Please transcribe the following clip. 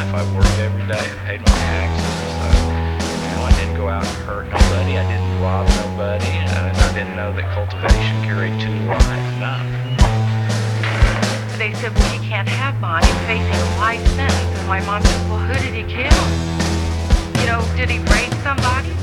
life. I worked every day. I paid my taxes. I didn't go out and hurt nobody. I didn't rob nobody. I didn't know that cultivation carried two lives. None. They said, well, you can't have Bonnie facing a life sentence. And my mom said, well, who did he kill? You know, did he rape somebody?